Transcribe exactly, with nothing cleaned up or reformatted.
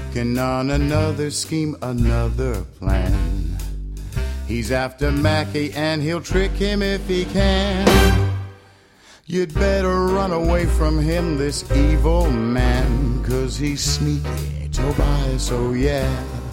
working on another scheme, another plan. He's after Mackie and he'll trick him if he can. You'd better run away from him, this evil man, 'cause he's sneaky, Tobias, oh yeah.